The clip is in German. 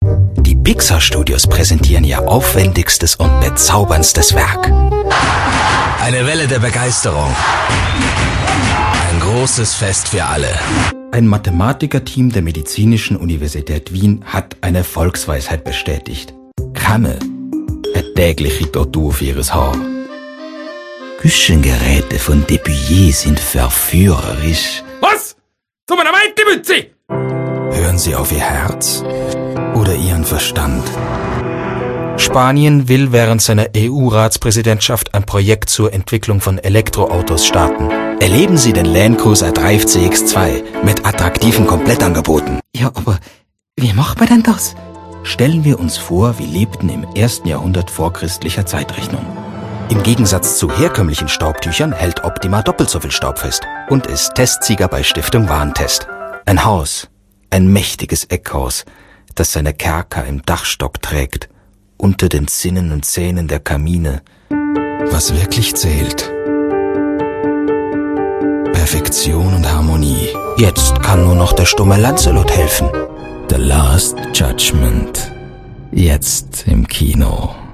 Die Pixar-Studios präsentieren ihr aufwendigstes und bezaubernstes Werk. Eine Welle der Begeisterung. Ein großes Fest für alle. Ein Mathematikerteam der Medizinischen Universität Wien hat eine Volksweisheit bestätigt. Kämme eine tägliche Tortur für ihres Haar. Küchengeräte von Depouillet sind verführerisch. Was? Zu meiner Meitgemütze! Hören Sie auf Ihr Herz oder Ihren Verstand? Spanien will während seiner EU-Ratspräsidentschaft ein Projekt zur Entwicklung von Elektroautos starten. Erleben Sie den Land Cruiser Drive CX2 mit attraktiven Komplettangeboten. Ja, aber wie macht man denn das? Stellen wir uns vor, wir lebten im 1. Jahrhundert vor christlicher Zeitrechnung. Im Gegensatz zu herkömmlichen Staubtüchern hält Optima doppelt so viel Staub fest und ist Testsieger bei Stiftung Warentest. Ein Haus, ein mächtiges Eckhaus, das seine Kerker im Dachstock trägt, unter den Zinnen und Zähnen der Kamine. Was wirklich zählt: Perfektion und Harmonie. Jetzt kann nur noch der stumme Lancelot helfen. The Last Judgment. Jetzt im Kino.